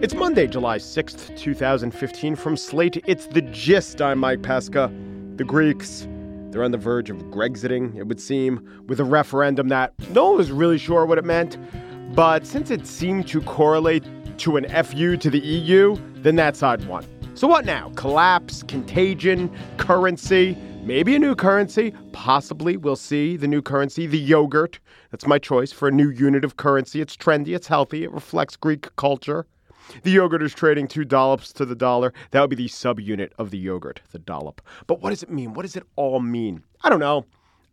It's Monday, July 6th, 2015. From Slate, it's The Gist. I'm Mike Pesca. The Greeks, they're on the verge of Grexiting, it would seem, with a referendum that no one was really sure what it meant. But since it seemed to correlate to an FU to the EU, then that side won. So what now? Collapse, contagion, currency, maybe a new currency. Possibly we'll see the new currency, the yogurt. That's my choice for a new unit of currency. It's trendy, it's healthy, it reflects Greek culture. The yogurt is trading $2 to the dollar. That would be the subunit of the yogurt, the dollop. But what does it mean? What does it all mean? I don't know.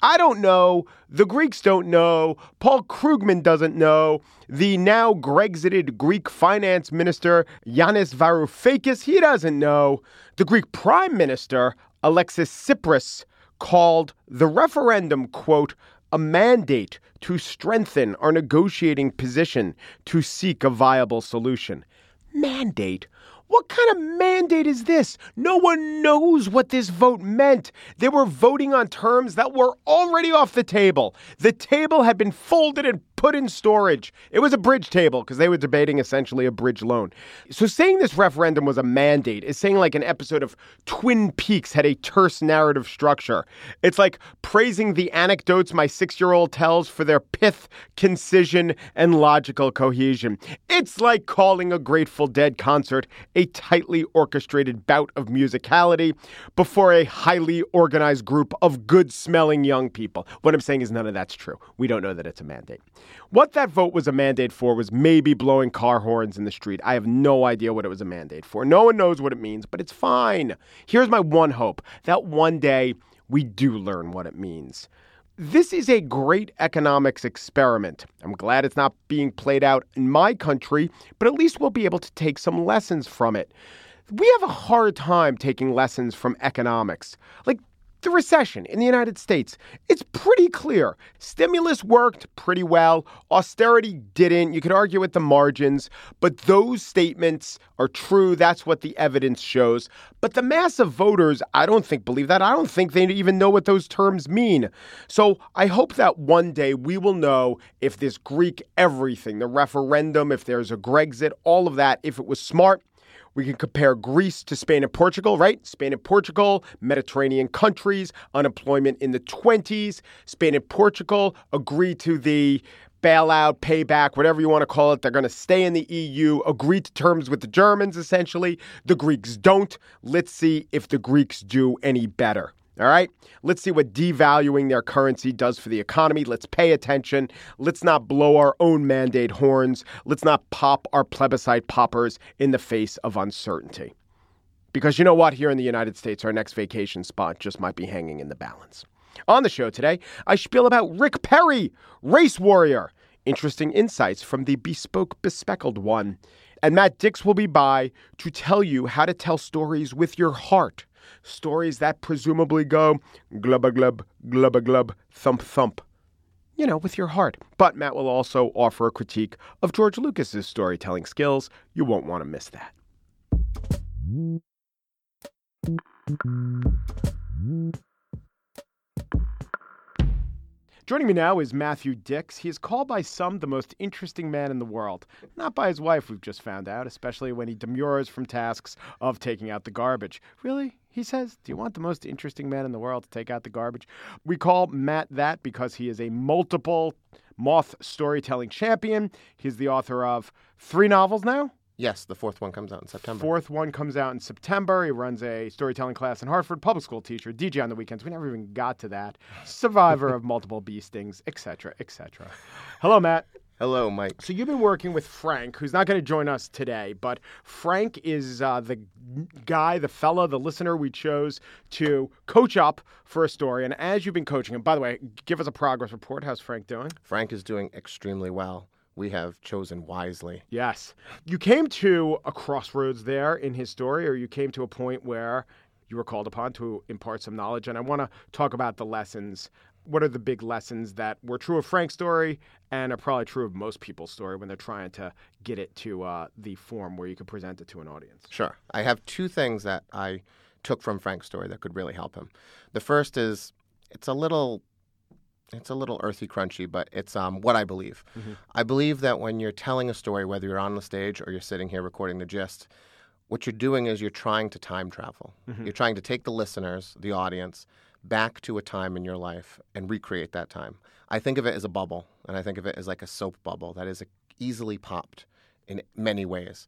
The Greeks don't know. Paul Krugman doesn't know. The now Grexited Greek finance minister, Yanis Varoufakis, he doesn't know. The Greek prime minister, Alexis Tsipras, called the referendum, quote, a mandate to strengthen our negotiating position to seek a viable solution. Mandate? What kind of mandate is this? No one knows what this vote meant. They were voting on terms that were already off the table. The table had been folded and put in storage. It was a bridge table because they were debating essentially a bridge loan. So saying this referendum was a mandate is saying like an episode of Twin Peaks had a terse narrative structure. It's like praising the anecdotes my 6-year-old tells for their pith, concision, and logical cohesion. It's like calling a Grateful Dead concert a tightly orchestrated bout of musicality before a highly organized group of good-smelling young people. What I'm saying is none of that's true. We don't know that it's a mandate. What that vote was a mandate for was maybe blowing car horns in the street. I have no idea what it was a mandate for. No one knows what it means, but it's fine. Here's my one hope, that one day we do learn what it means. This is a great economics experiment. I'm glad it's not being played out in my country, but at least we'll be able to take some lessons from it. We have a hard time taking lessons from economics. Like the recession in the United States, it's pretty clear. Stimulus worked pretty well. Austerity didn't. You could argue with the margins, but those statements are true. That's what the evidence shows. But the mass of voters, I don't think believe that. I don't think they even know what those terms mean. So I hope that one day we will know if this Greek everything, the referendum, if there's a Grexit, all of that, if it was smart. We can compare Greece to Spain and Portugal, right? Spain and Portugal, Mediterranean countries, unemployment in the 20s. Spain and Portugal agree to the bailout, payback, whatever you want to call it. They're going to stay in the EU, agree to terms with the Germans, essentially. The Greeks don't. Let's see if the Greeks do any better. All right, let's see what devaluing their currency does for the economy. Let's pay attention. Let's not blow our own mandate horns. Let's not pop our plebiscite poppers in the face of uncertainty. Because you know what? Here in the United States, our next vacation spot just might be hanging in the balance. On the show today, I spiel about Rick Perry, race warrior. Interesting insights from the bespoke, bespeckled one. And Matt Dix will be by to tell you how to tell stories with your heart. Stories that presumably go glubba glub, glubba glub, thump thump. You know, with your heart. But Matt will also offer a critique of George Lucas's storytelling skills. You won't want to miss that. Joining me now is Matthew Dix. He is called by some the most interesting man in the world. Not by his wife, we've just found out, especially when he demurs from tasks of taking out the garbage. Really? He says, do you want the most interesting man in the world to take out the garbage? We call Matt that because he is a multiple Moth storytelling champion. He's the author of 3 novels now. Yes, the 4th one comes out in September. 4th one comes out in September. He runs a storytelling class in Hartford, public school teacher, DJ on the weekends. We never even got to that. Survivor of multiple bee stings, etc., etc. Hello, Matt. Hello, Mike. So you've been working with Frank, who's not going to join us today, but Frank is the guy, the fella, the listener we chose to coach up for a story. And as you've been coaching him, by the way, give us a progress report. How's Frank doing? Frank is doing extremely well. We have chosen wisely. Yes. You came to a crossroads there in his story, or you came to a point where you were called upon to impart some knowledge. And I want to talk about the lessons. What are the big lessons that were true of Frank's story and are probably true of most people's story when they're trying to get it to the form where you can present it to an audience? Sure. I have 2 things that I took from Frank's story that could really help him. The first is it's a little It's a little earthy, crunchy, but it's what I believe. I believe that when you're telling a story, whether you're on the stage or you're sitting here recording the gist, what you're doing is you're trying to time travel. You're trying to take the listeners, the audience, back to a time in your life and recreate that time. I think of it as a bubble, and I think of it as like a soap bubble that is easily popped in many ways.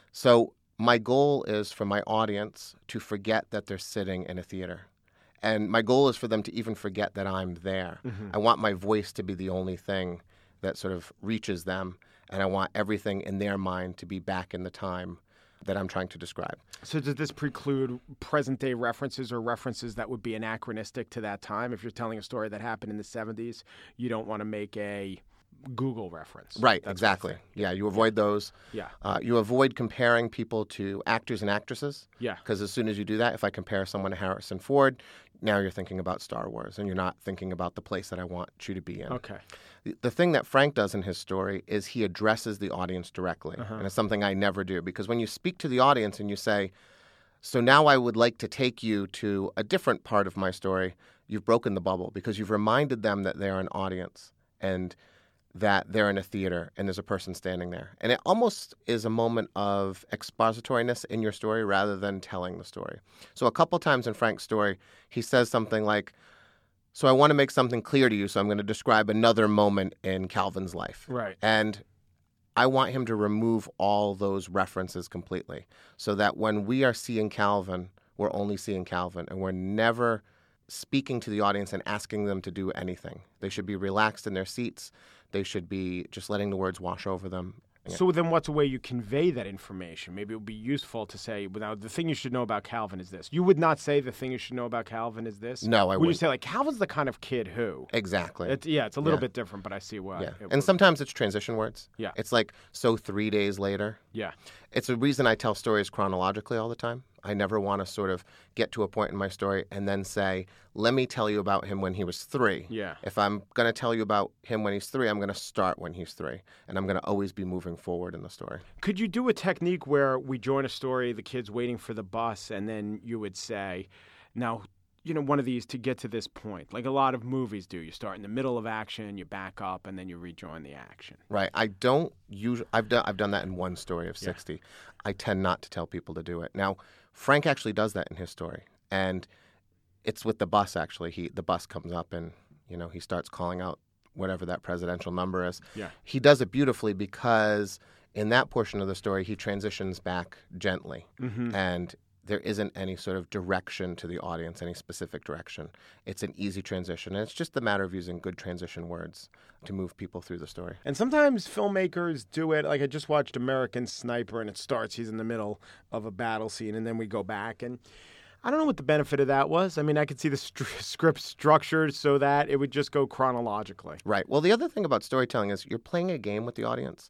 So my goal is for my audience to forget that they're sitting in a theater. And my goal is for them to even forget that I'm there. I want my voice to be the only thing that sort of reaches them, and I want everything in their mind to be back in the time that I'm trying to describe. So does this preclude present-day references or references that would be anachronistic to that time? If you're telling a story that happened in the 70s, you don't want to make a Google reference. Right, exactly. Yeah, you avoid those. Yeah. You avoid comparing people to actors and actresses. Yeah. Because as soon as you do that, if I compare someone to Harrison Ford, now you're thinking about Star Wars, and you're not thinking about the place that I want you to be in. Okay. The thing that Frank does in his story is he addresses the audience directly. And it's something I never do, because when you speak to the audience and you say, so now I would like to take you to a different part of my story, you've broken the bubble, because you've reminded them that they're an audience and that they're in a theater and there's a person standing there. And it almost is a moment of expositoriness in your story rather than telling the story. So a couple times in Frank's story, he says something like, so I want to make something clear to you, so I'm going to describe another moment in Calvin's life. Right. And I want him to remove all those references completely so that when we are seeing Calvin, we're only seeing Calvin, and we're never speaking to the audience and asking them to do anything. They should be relaxed in their seats. They should be just letting the words wash over them. Yeah. So then what's a way you convey that information? Maybe it would be useful to say, without the thing you should know about Calvin is this. You would not say the thing you should know about Calvin is this? No, I wouldn't. Would you wouldn't. say, like, Calvin's the kind of kid who? Exactly. It's a little bit different, but I see why. Yeah. it And would. sometimes it's transition words. Yeah. It's like, so 3 days later. Yeah. It's a reason I tell stories chronologically all the time. I never want to sort of get to a point in my story and then say, let me tell you about him when he was 3. Yeah. If I'm going to tell you about him when he's 3, I'm going to start when he's 3. And I'm going to always be moving forward in the story. Could you do a technique where we join a story, the kid's waiting for the bus, and then you would say, now, one of these to get to this point, like a lot of movies do. You start in the middle of action, you back up, and then you rejoin the action. Right. I don't usually. I've done that in one story of 60. I tend not to tell people to do it. Now, Frank actually does that in his story, and it's with the bus. Actually, the bus comes up, and he starts calling out whatever that presidential number is. Yeah. He does it beautifully because in that portion of the story, he transitions back gently, and there isn't any sort of direction to the audience, any specific direction. It's an easy transition, and it's just a matter of using good transition words to move people through the story. And sometimes filmmakers do it. Like I just watched American Sniper, and it starts, he's in the middle of a battle scene, and then we go back. And I don't know what the benefit of that was. I mean, I could see the script structured so that it would just go chronologically. Right. Well, the other thing about storytelling is you're playing a game with the audience.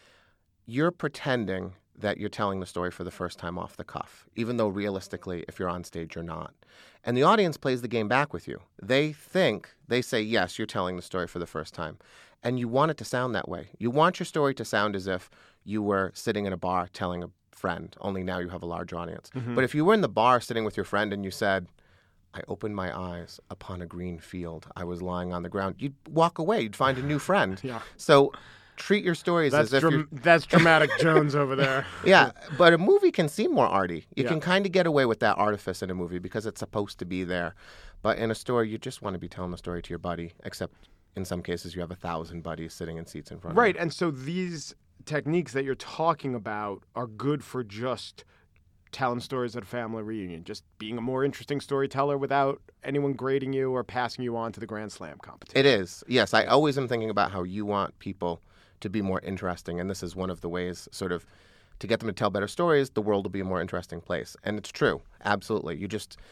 You're pretending that you're telling the story for the first time off the cuff, even though realistically, if you're on stage, you're not. And the audience plays the game back with you. They say, yes, you're telling the story for the first time. And you want it to sound that way. You want your story to sound as if you were sitting in a bar telling a friend, only now you have a large audience. But if you were in the bar sitting with your friend and you said, I opened my eyes upon a green field, I was lying on the ground, you'd walk away, you'd find a new friend. Yeah. So treat your stories as if you're... That's dramatic Jones over there. Yeah, but a movie can seem more arty. You Yeah. can kind of get away with that artifice in a movie because it's supposed to be there. But in a story, you just want to be telling the story to your buddy, except in some cases you have 1,000 buddies sitting in seats in front of you. Right, and so these techniques that you're talking about are good for just telling stories at a family reunion, just being a more interesting storyteller without anyone grading you or passing you on to the Grand Slam competition. It is. Yes, I always am thinking about how you want people to be more interesting, and this is one of the ways sort of to get them to tell better stories, the world will be a more interesting place. And it's true. Absolutely.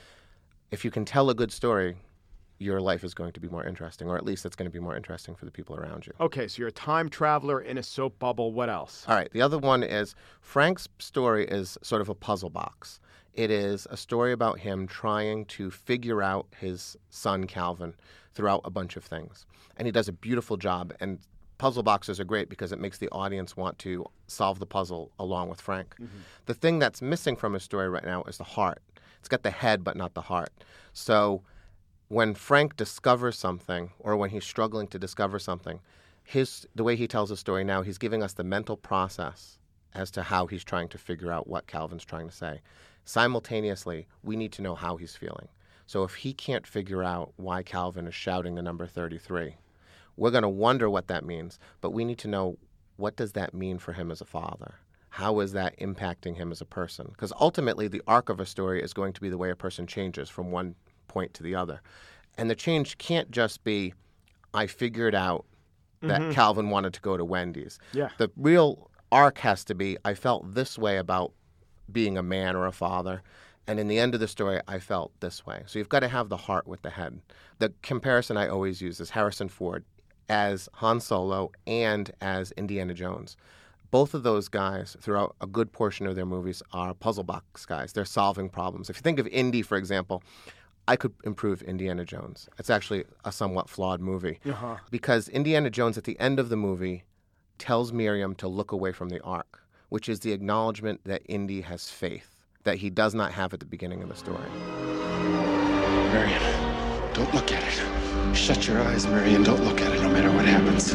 If you can tell a good story, your life is going to be more interesting, or at least it's going to be more interesting for the people around you. Okay, so you're a time traveler in a soap bubble. What else? All right. The other one is Frank's story is sort of a puzzle box. It is a story about him trying to figure out his son, Calvin, throughout a bunch of things. And he does a beautiful job. And puzzle boxes are great because it makes the audience want to solve the puzzle along with Frank. The thing that's missing from his story right now is the heart. It's got the head, but not the heart. So when Frank discovers something, or when he's struggling to discover something, the way he tells the story now, he's giving us the mental process as to how he's trying to figure out what Calvin's trying to say. Simultaneously, we need to know how he's feeling. So if he can't figure out why Calvin is shouting the number 33, we're going to wonder what that means, but we need to know, what does that mean for him as a father? How is that impacting him as a person? Because ultimately, the arc of a story is going to be the way a person changes from one point to the other. And the change can't just be, I figured out that Calvin wanted to go to Wendy's. Yeah. The real arc has to be, I felt this way about being a man or a father, and in the end of the story, I felt this way. So you've got to have the heart with the head. The comparison I always use is Harrison Ford as Han Solo and as Indiana Jones. Both of those guys, throughout a good portion of their movies, are puzzle box guys. They're solving problems. If you think of Indy, for example, I could improve Indiana Jones. It's actually a somewhat flawed movie. Because Indiana Jones, at the end of the movie, tells Miriam to look away from the Ark, which is the acknowledgement that Indy has faith that he does not have at the beginning of the story. Marion, don't look at it. Shut your eyes, Marion. Don't look at it, no matter what happens.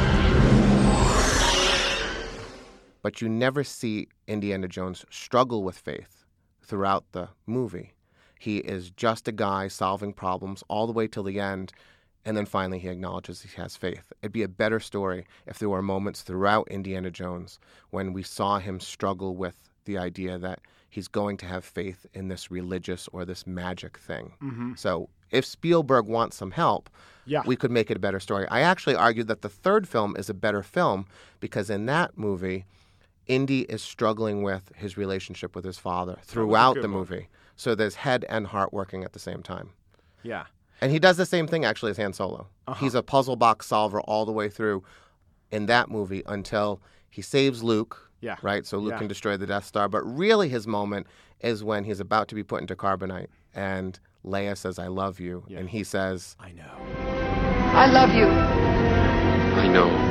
But you never see Indiana Jones struggle with faith throughout the movie. He is just a guy solving problems all the way till the end, and then finally he acknowledges he has faith. It'd be a better story if there were moments throughout Indiana Jones when we saw him struggle with the idea that he's going to have faith in this religious or this magic thing. So if Spielberg wants some help, we could make it a better story. I actually argue that the third film is a better film because in that movie, Indy is struggling with his relationship with his father throughout the movie. So there's head and heart working at the same time. Yeah. And he does the same thing, actually, as Han Solo. He's a puzzle box solver all the way through in that movie until he saves Luke, right? So Luke can destroy the Death Star. But really his moment is when he's about to be put into carbonite and Leia says, I love you. And he says, I know. I love you. I know.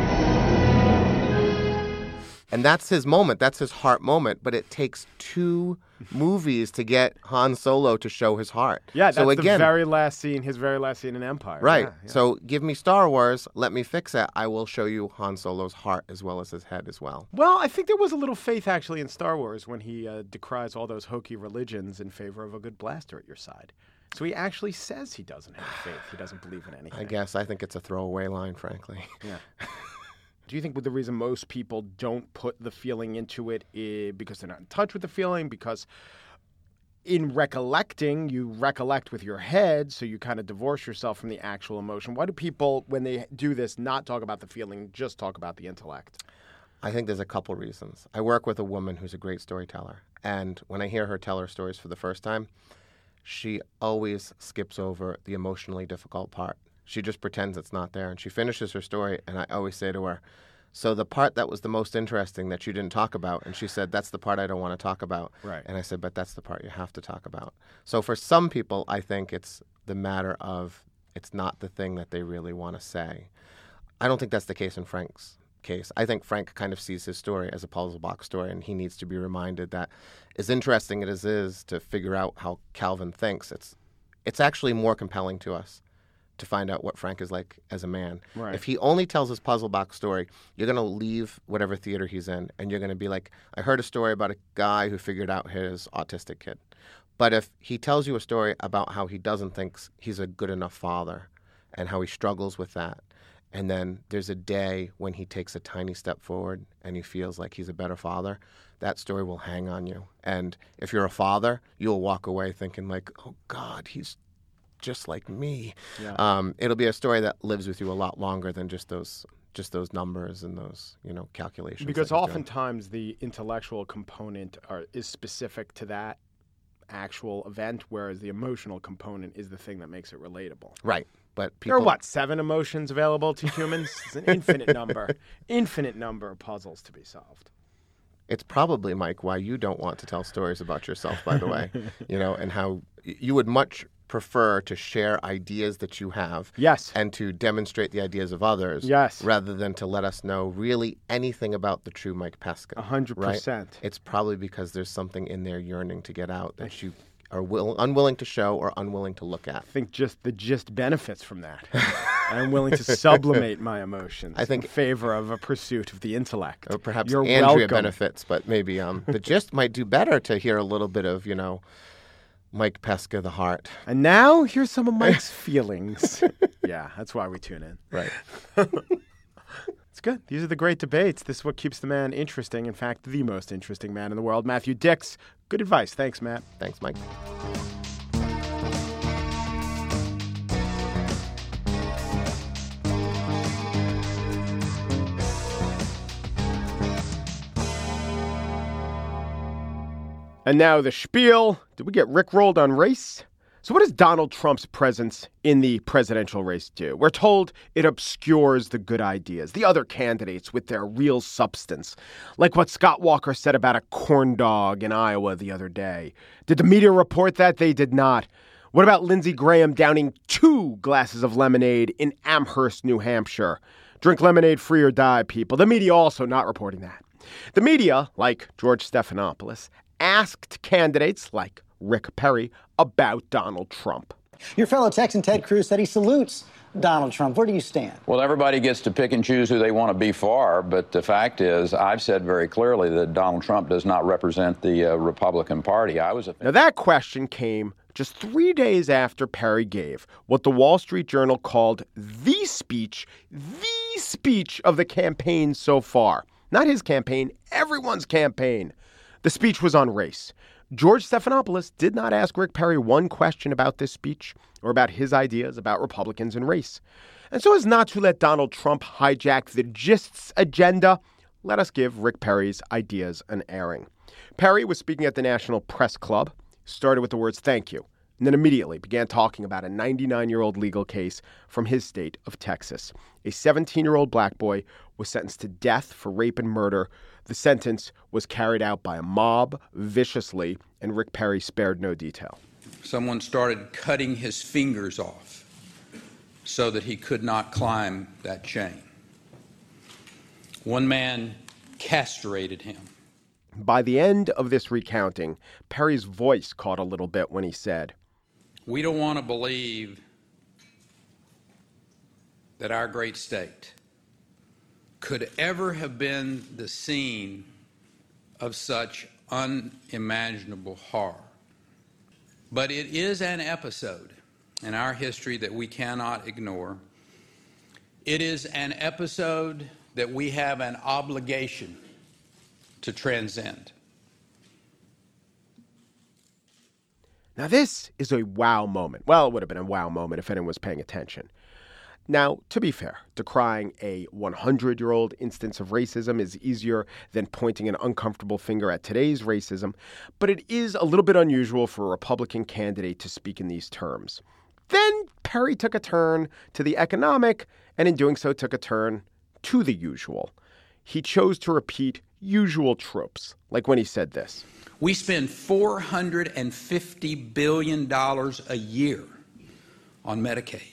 And that's his moment. That's his heart moment. But it takes 2 movies to get Han Solo to show his heart. Yeah, that's so again, the very last scene, his very last scene in Empire. Right. Yeah. So give me Star Wars. Let me fix it. I will show you Han Solo's heart as well as his head as well. Well, I think there was a little faith actually in Star Wars when he decries all those hokey religions in favor of a good blaster at your side. So he actually says he doesn't have faith. He doesn't believe in anything. I think it's a throwaway line, frankly. Yeah. Do you think the reason most people don't put the feeling into it is because they're not in touch with the feeling? Because in recollecting, you recollect with your head, so you kind of divorce yourself from the actual emotion. Why do people, when they do this, not talk about the feeling, just talk about the intellect? I think there's a couple reasons. I work with a woman who's a great storyteller. And when I hear her tell her stories for the first time, she always skips over the emotionally difficult part. She just pretends it's not there. And she finishes her story, and I always say to her, so the part that was the most interesting that you didn't talk about, and she said, that's the part I don't want to talk about. Right. And I said, but that's the part you have to talk about. So for some people, I think it's the matter of it's not the thing that they really want to say. I don't think that's the case in Frank's case. I think Frank kind of sees his story as a puzzle box story, and he needs to be reminded that as interesting as it is to figure out how Calvin thinks, it's actually more compelling to us to find out what Frank is like as a man. Right. If he only tells his puzzle box story, you're going to leave whatever theater he's in, and you're going to be like, I heard a story about a guy who figured out his autistic kid. But if he tells you a story about how he doesn't think he's a good enough father and how he struggles with that, and then there's a day when he takes a tiny step forward and he feels like he's a better father, that story will hang on you. And if you're a father, you'll walk away thinking like, oh God, he's just like me. Yeah. It'll be a story that lives with you a lot longer than just those numbers and those calculations. Because oftentimes the intellectual component is specific to that actual event, whereas the emotional component is the thing that makes it relatable. Right. But there are 7 emotions available to humans? It's an infinite number of puzzles to be solved. It's probably, Mike, why you don't want to tell stories about yourself, by the way, and how you would much prefer to share ideas that you have, yes, and to demonstrate the ideas of others, yes, rather than to let us know really anything about the true Mike Pesca. 100%. Right? It's probably because there's something in there yearning to get out that you are unwilling to show or unwilling to look at. I think just the gist benefits from that. I'm willing to sublimate my emotions in favor of a pursuit of the intellect. Or perhaps You're Andrea welcome. benefits, but maybe the gist might do better to hear a little bit of, Mike Pesca, the heart. And now, here's some of Mike's feelings. Yeah, that's why we tune in. Right. It's good. These are the great debates. This is what keeps the man interesting. In fact, the most interesting man in the world. Matthew Dix. Good advice. Thanks, Matt. Thanks, Mike. And now the spiel. Did we get rickrolled on race? So what does Donald Trump's presence in the presidential race do? We're told it obscures the good ideas, the other candidates with their real substance, like what Scott Walker said about a corn dog in Iowa the other day. Did the media report that? They did not. What about Lindsey Graham downing 2 glasses of lemonade in Amherst, New Hampshire? Drink lemonade, free or die, people. The media also not reporting that. The media, like George Stephanopoulos, asked candidates like Rick Perry about Donald Trump. Your fellow Texan Ted Cruz said he salutes Donald Trump. Where do you stand? Well, everybody gets to pick and choose who they want to be for, but the fact is, I've said very clearly that Donald Trump does not represent the Republican Party. Now, that question came just 3 days after Perry gave what the Wall Street Journal called the speech of the campaign so far. Not his campaign, everyone's campaign. The speech was on race. George Stephanopoulos did not ask Rick Perry one question about this speech or about his ideas about Republicans and race. And so as not to let Donald Trump hijack the gist's agenda, let us give Rick Perry's ideas an airing. Perry was speaking at the National Press Club, started with the words "thank you," and then immediately began talking about a 99-year-old legal case from his state of Texas. A 17-year-old black boy was sentenced to death for rape and murder. The sentence was carried out by a mob viciously, and Rick Perry spared no detail. Someone started cutting his fingers off so that he could not climb that chain. One man castrated him. By the end of this recounting, Perry's voice caught a little bit when he said, "We don't want to believe that our great state could ever have been the scene of such unimaginable horror. But it is an episode in our history that we cannot ignore. It is an episode that we have an obligation to transcend." Now, this is a wow moment. Well, it would have been a wow moment if anyone was paying attention. Now, to be fair, decrying a 100-year-old instance of racism is easier than pointing an uncomfortable finger at today's racism, but it is a little bit unusual for a Republican candidate to speak in these terms. Then Perry took a turn to the economic, and in doing so took a turn to the usual. He chose to repeat usual tropes, like when he said this. We spend $450 billion a year on Medicaid.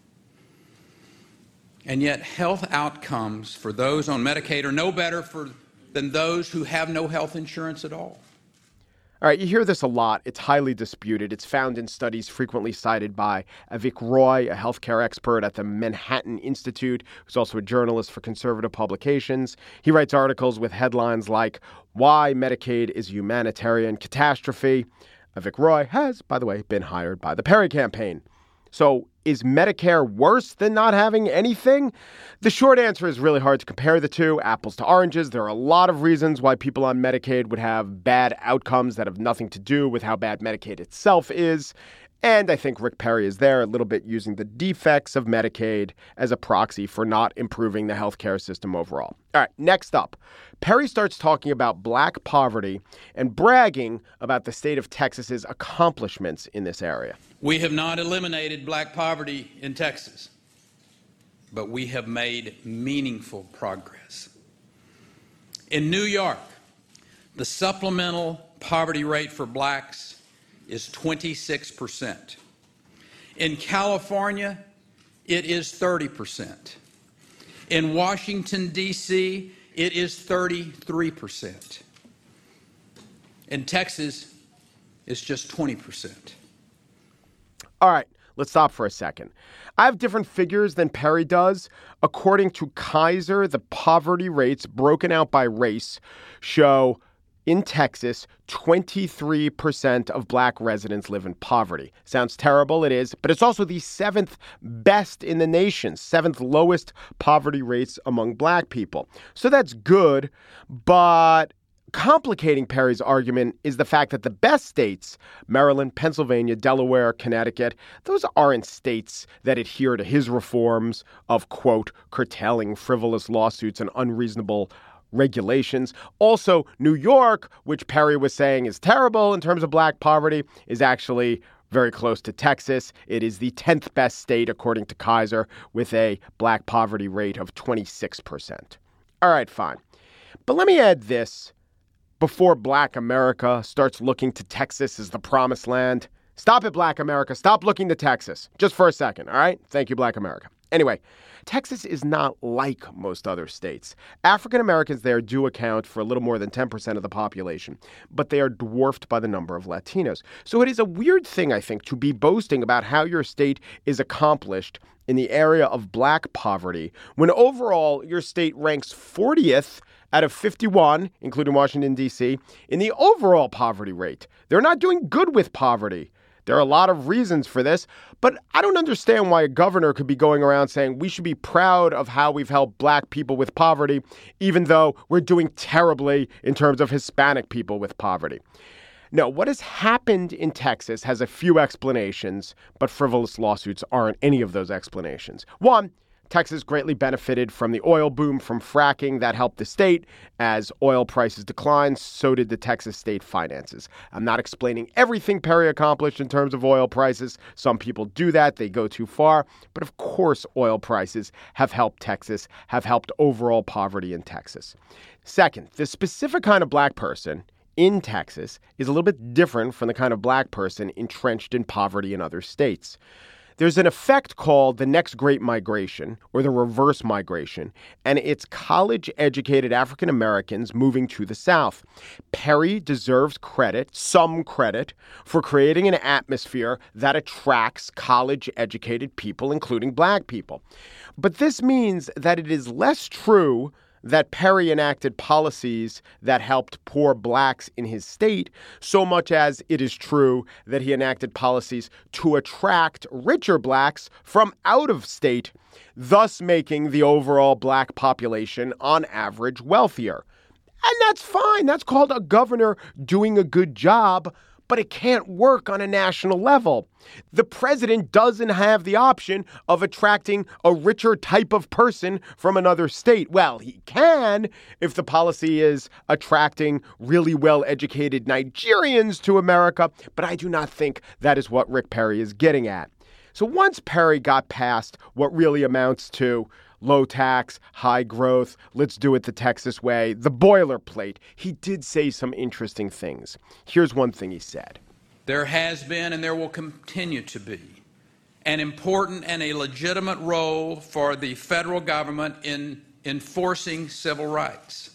And yet health outcomes for those on Medicaid are no better than those who have no health insurance at all. All right, you hear this a lot. It's highly disputed. It's found in studies frequently cited by Avik Roy, a healthcare expert at the Manhattan Institute, who's also a journalist for conservative publications. He writes articles with headlines like, "Why Medicaid is a Humanitarian Catastrophe." Avik Roy has, by the way, been hired by the Perry campaign. So is Medicare worse than not having anything? The short answer is really hard to compare the two, apples to oranges. There are a lot of reasons why people on Medicaid would have bad outcomes that have nothing to do with how bad Medicaid itself is. And I think Rick Perry is there a little bit using the defects of Medicaid as a proxy for not improving the healthcare system overall. All right, next up, Perry starts talking about black poverty and bragging about the state of Texas's accomplishments in this area. We have not eliminated black poverty in Texas, but we have made meaningful progress. In New York, the supplemental poverty rate for blacks is 26%. In California, it is 30%. In Washington, D.C., it is 33%. In Texas, it's just 20%. All right, let's stop for a second. I have different figures than Perry does. According to Kaiser, the poverty rates broken out by race show in Texas, 23% of black residents live in poverty. Sounds terrible, it is, but it's also the seventh best in the nation, seventh lowest poverty rates among black people. So that's good, but complicating Perry's argument is the fact that the best states, Maryland, Pennsylvania, Delaware, Connecticut, those aren't states that adhere to his reforms of, quote, curtailing frivolous lawsuits and unreasonable regulations. Also, New York, which Perry was saying is terrible in terms of black poverty, is actually very close to Texas. It is the 10th best state, according to Kaiser, with a black poverty rate of 26%. All right, fine. But let me add this. Before Black America starts looking to Texas as the promised land. Stop it, Black America. Stop looking to Texas. Just for a second, all right? Thank you, Black America. Anyway, Texas is not like most other states. African Americans there do account for a little more than 10% of the population, but they are dwarfed by the number of Latinos. So it is a weird thing, I think, to be boasting about how your state is accomplished in the area of black poverty when overall your state ranks 40th out of 51, including Washington, D.C., in the overall poverty rate. They're not doing good with poverty. There are a lot of reasons for this, but I don't understand why a governor could be going around saying we should be proud of how we've helped black people with poverty, even though we're doing terribly in terms of Hispanic people with poverty. No, what has happened in Texas has a few explanations, but frivolous lawsuits aren't any of those explanations. One, Texas greatly benefited from the oil boom from fracking that helped the state. As oil prices declined, so did the Texas state finances. I'm not explaining everything Perry accomplished in terms of oil prices. Some people do that. They go too far. But of course, oil prices have helped Texas, have helped overall poverty in Texas. Second, the specific kind of black person in Texas is a little bit different from the kind of black person entrenched in poverty in other states. There's an effect called the next great migration or the reverse migration, and it's college-educated African Americans moving to the South. Perry deserves credit, some credit, for creating an atmosphere that attracts college-educated people, including black people. But this means that it is less true that Perry enacted policies that helped poor blacks in his state, so much as it is true that he enacted policies to attract richer blacks from out of state, thus making the overall black population on average wealthier. And that's fine. That's called a governor doing a good job, but it can't work on a national level. The president doesn't have the option of attracting a richer type of person from another state. Well, he can if the policy is attracting really well-educated Nigerians to America, but I do not think that is what Rick Perry is getting at. So once Perry got past what really amounts to low tax, high growth, let's do it the Texas way, the boilerplate, he did say some interesting things. Here's one thing he said. There has been and there will continue to be an important and a legitimate role for the federal government in enforcing civil rights.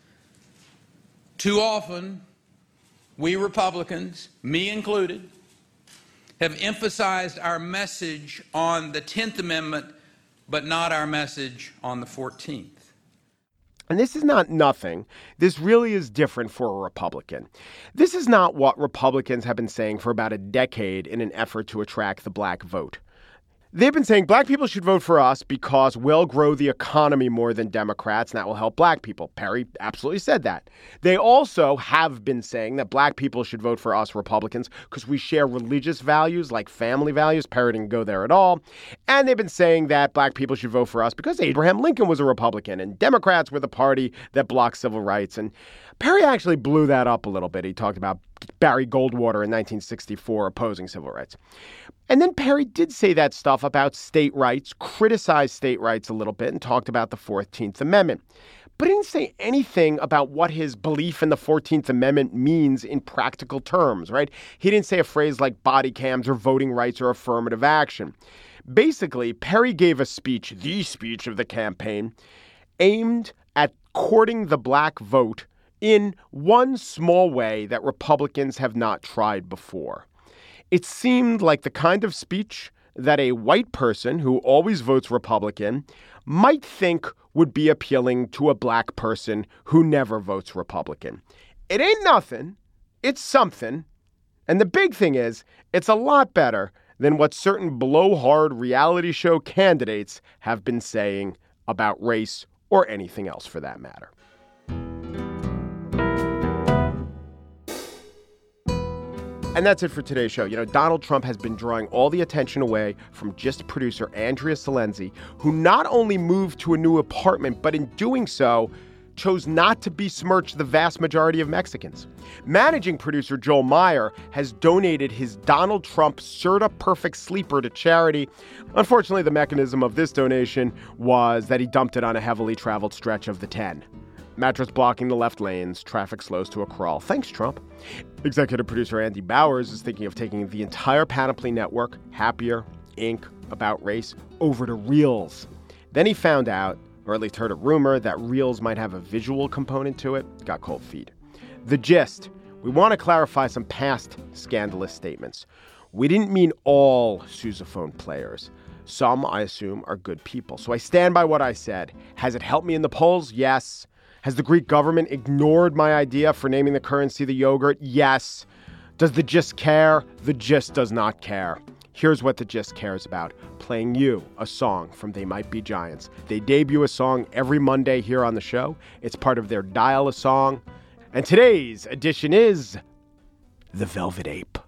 Too often, we Republicans, me included, have emphasized our message on the 10th Amendment but not our message on the 14th. And this is not nothing. This really is different for a Republican. This is not what Republicans have been saying for about a decade in an effort to attract the black vote. They've been saying black people should vote for us because we'll grow the economy more than Democrats, and that will help black people. Perry absolutely said that. They also have been saying that black people should vote for us Republicans because we share religious values like family values. Perry didn't go there at all. And they've been saying that black people should vote for us because Abraham Lincoln was a Republican and Democrats were the party that blocked civil rights. And Perry actually blew that up a little bit. He talked about Barry Goldwater in 1964 opposing civil rights. And then Perry did say that stuff about state rights, criticized state rights a little bit, and talked about the 14th Amendment. But he didn't say anything about what his belief in the 14th Amendment means in practical terms, right? He didn't say a phrase like body cams or voting rights or affirmative action. Basically, Perry gave a speech, the speech of the campaign, aimed at courting the black vote in one small way that Republicans have not tried before. It seemed like the kind of speech that a white person who always votes Republican might think would be appealing to a black person who never votes Republican. It ain't nothing. It's something. And the big thing is, it's a lot better than what certain blowhard reality show candidates have been saying about race or anything else for that matter. And that's it for today's show. Donald Trump has been drawing all the attention away from GIST producer Andrea Silenzi, who not only moved to a new apartment, but in doing so, chose not to besmirch the vast majority of Mexicans. Managing producer Joel Meyer has donated his Donald Trump Serta Perfect Sleeper to charity. Unfortunately, the mechanism of this donation was that he dumped it on a heavily traveled stretch of the 10. Mattress blocking the left lanes, traffic slows to a crawl. Thanks, Trump. Executive producer Andy Bowers is thinking of taking the entire Panoply network, Happier, Inc., About Race, over to Reels. Then he found out, or at least heard a rumor, that Reels might have a visual component to it. Got cold feet. The gist. We want to clarify some past scandalous statements. We didn't mean all sousaphone players. Some, I assume, are good people. So I stand by what I said. Has it helped me in the polls? Yes. Has the Greek government ignored my idea for naming the currency the yogurt? Yes. Does the GIST care? The GIST does not care. Here's what the GIST cares about. Playing you a song from They Might Be Giants. They debut a song every Monday here on the show. It's part of their Dial a Song. And today's edition is The Velvet Ape.